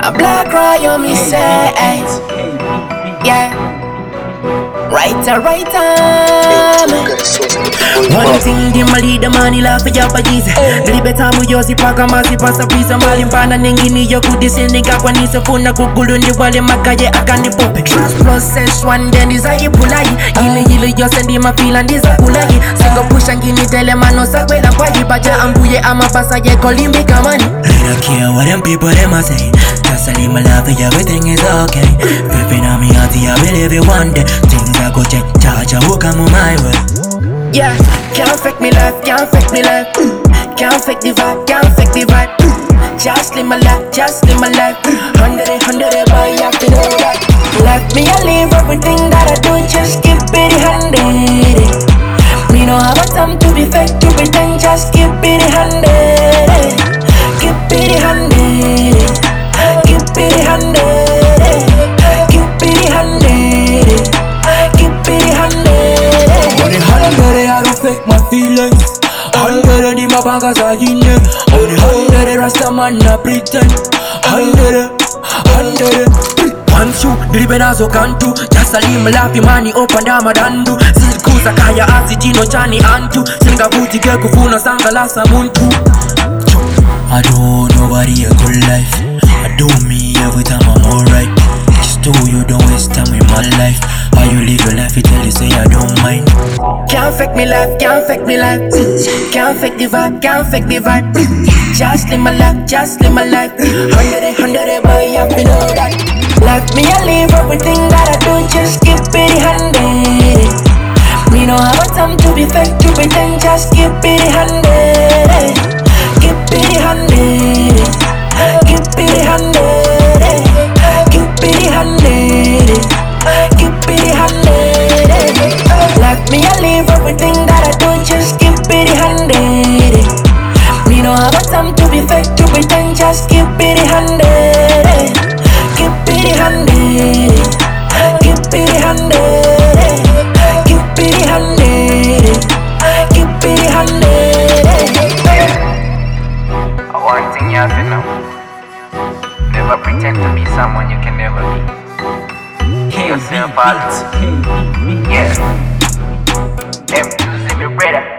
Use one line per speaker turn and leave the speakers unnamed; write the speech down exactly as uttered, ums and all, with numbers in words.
A black cry on me say, yeah. Right, right, time. One thing, the mali, the money, laugh for your pages. Libeta muyosi paka masi pasa pisa mali mpana ningini yo kudisi nika kwa nisa funa kukulu ndi wale makaye akani pope. Trust process one then desire pulai. Ile ile yo sendi mafila ndiza kulai. Singo pusha ngini tele mano sakwela kwa jibaja ambuye ama basa ye kolimbi kamani. I don't care what them people them a say. Just I live my life, everything is okay. Flipping on me auntie, I believe it one day. Things I go check, charge, I will come on my way. Yeah, can't fake me life, can't fake me life. Can't fake the vibe, can't fake the vibe. Just live my life, just live my life. Hundred it, hundred it, boy, you have to know that. Life me, I live everything that I do, just keep it handed. Me no have a time to be fake, to pretend, just keep it handed. Keep it handed. Keep it handed. Keep it handed. Keep it handed.
On the hundred, I don't fake my feelings. Hundred, the my bankers are in there. On the hundred, Rasta man, I pretend. Hundred, hundred. One shoe, dilibe nazo kantu. Just a lima lapi mani opanda madandu. Sikuza kaya asijino chani antu. Singa buti ke kufuna sanga lasa muntu. I don't nobody a good life. I do me every time I'm alright. Just do you don't waste time in my life. How you live your life, you tell you say I don't mind.
Can't fake me life, can't fake me life. Can't fake the vibe, can't fake the vibe. Just live my life, just live my life. Hundred it, hundred it, boy, you have to know that. Life me, I live everything that I do, just keep it handed. Me no have a time to be fake, to pretend, just keep it handed. Keep it handed. Keep it handed. Keep it handed. Keep it handed. Like me, I live everything that I do, just keep it handed. Me no have a time to be fake, to pretend, just keep it handed. Keep it handed. Keep it handed. Keep it handed. Keep it handed.
One thing you have to know: never pretend to be someone you can never be. Keep yourself out. Yeah. M two Z, my brother.